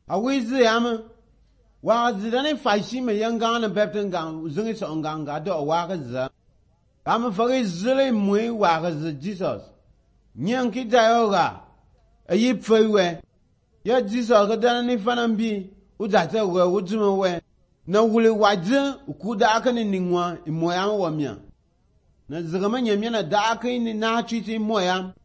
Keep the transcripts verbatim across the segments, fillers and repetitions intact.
A we zi yam. Wa zi dani fashi me yang gang na bepten gang. Zungi so gang ga do wa ga zi. Am fari zile mui wa ga zi Jesus. Nyang ki dayo ga. A yi pfei we. Ya Jesus ga dani fanan bi. U da te we u zuma we. Na wuli waje ku da aka ni ningwa imoya wa miya. Na zigama nyamya na da aka ni na chiti imoya.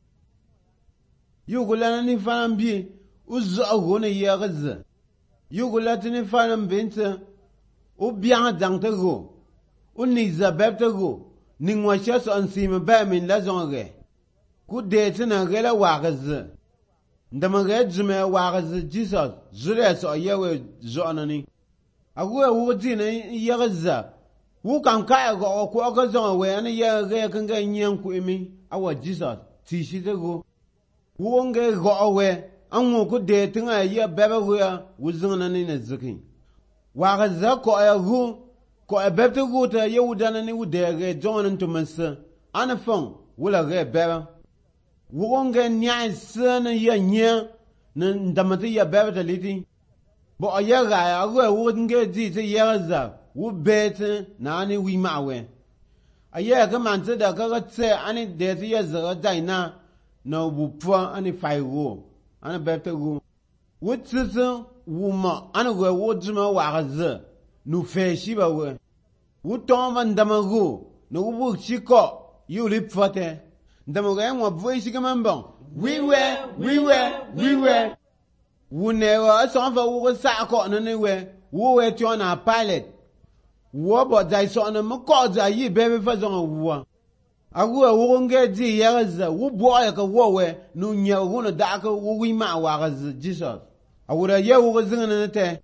Yugula ni fanan bi uzu ago ne yagaze. Yugula tini fanan binta u biya dangta go. U niza bebta go. Ningwa shaso ansima ba min la zonge. Ku dete na gela wagaze. Ndama ge jume wagaze Jesus. Zure so yewe zonani. Agu e wuti na yagaze. Wu kan kaya go ku aka zonge we ana yagaze kanga nyan ku imi. Awa Jesus. Tishi te go. Wonge go we anwo ku de tinga ya bebe go ya wuzuna ni ne zikin wa ga ko ya hu ko e bebe go ta ye wudana ni wude ge jonan to mansa ana fon wula ge bebe wonge nya sana ya nya na ndamati ya bebe ta liti bo ya ga ya go wonge ji te ya za wu bete na ni wi ma we aya ga man ta da ga tse ani de ti ya za dai na na wupwa ani faiwo ana bete go wutsu wuma ana go wojuma wagaze nu feshi ba we wutomba ndamago no wubu chiko yuli pfate ndamago yanwa voice kamambon wiwe wiwe wiwe wunewa asonfa wugo sako na newe wuwe tiona pilot wo bo dai so na mko za yi bebe fa zo wuwa agu wonge ji yagaza wu boya ka wowe nu nya gona da ka wi ma wagaza Jesus awura ye wo zingana te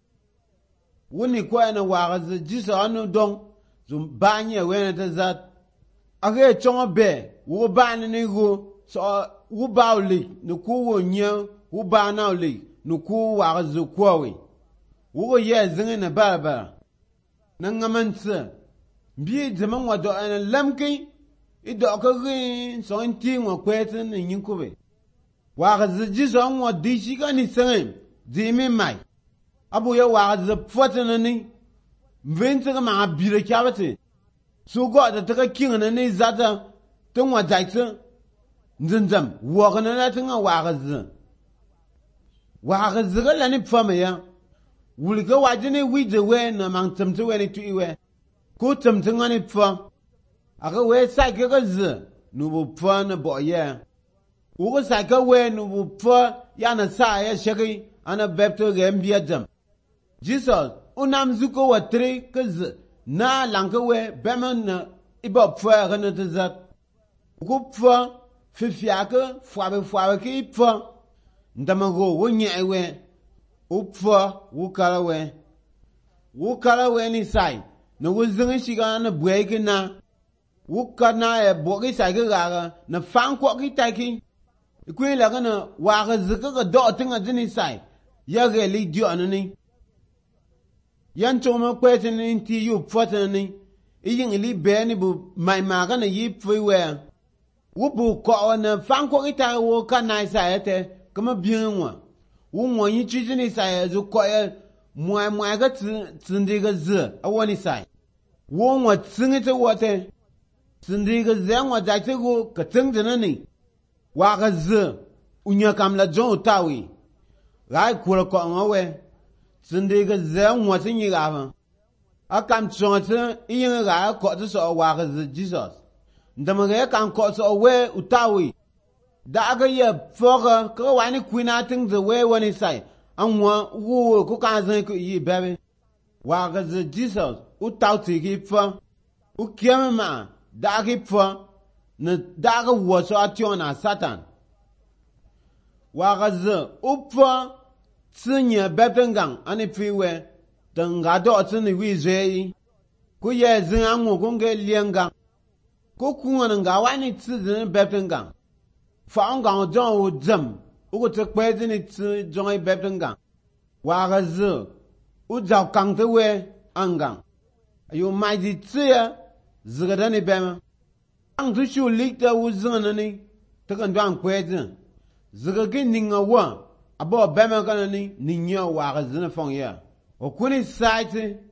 woni ko na wagaza Jesus anu don zum banye wena ta zat age chongo be wo ba ni go so wu bauli nu ku wo nya wu ba na li nu ku wagaza ko we wo ye zingana ba ba nan ngamansa bi zaman wado an lamki ido ka gin so nti ngo kwete ni nyinkobe wa ga ji so ngo di shi ka ni sen di mi mai abu ya wa ga fote na ni mvente ka ma bire kyabate so go da ta ka kin na ni zata tun wa daitse nzanzam wa ga na tun wa ga z wa ga z ga la ni fama ya wulga wa jini wi de we na man tamte we ni tu iwe ko tamte ngani fa aga we sa ke ga z nu bu pfa na bo ye u ga sa ka we nu bu pfa ya na sa ya shagi ana bepto ga mbia jam Jesus unam zuko wa tre ka z na lang ka we beman na ibo pfa ga na tza ku pfa fi fia ka fwa be fwa ke pfa ndamago wo nya we u pfa wu kala we wu kala we ni sai no wo zing shi ga na bwe ke na wuka na e bogi sai ga na fan ko ki tai ki ku la ga na wa ga zika ga do tinga jini sai ya ga li dio anani yan to ma kwete ni ti yu fota ni yin li be ni bu mai ma ga na yi fui we wu bu ko na fan ko ki tai wo ka na sai te kuma biyan wa wu mo yi chi jini sai zu ko ya mwa mwa ga tsindi ga z a wani sai wo mo tsingi te wote sindi ga zengwa jaite go kateng dana ni wa ga z unya kamla jon tawi rai kula ko ngawe sindi ga zengwa tinyi ga ba akam chonte yin ga ko so wa ga z Jesus ndama ga kan ko so we utawi da ga ye foga ko wani kwina ting the we wani sai anwa wo ko kan zan ko yi bebe wa ga z Jesus utawti gi fa u kiyama dagi pwa na daga waso ationa Satan waga z upwa tsinye bebengang ani fiwe tanga do tsini wizei ku ye zin anwo gonge lienga ku kuwa nga wani tsin bebengang fa nga jon wo zam ugo te kwezi ni tsi jon bebengang waga z u jaw kangte we angang ayo mai di tsiya zigada ni bema ang tu shu likta wu zingana ni takan duan kwezi ziga ki ninga wa abo bema kana ni ni nyo wa ga zina fong ya o kuni saiti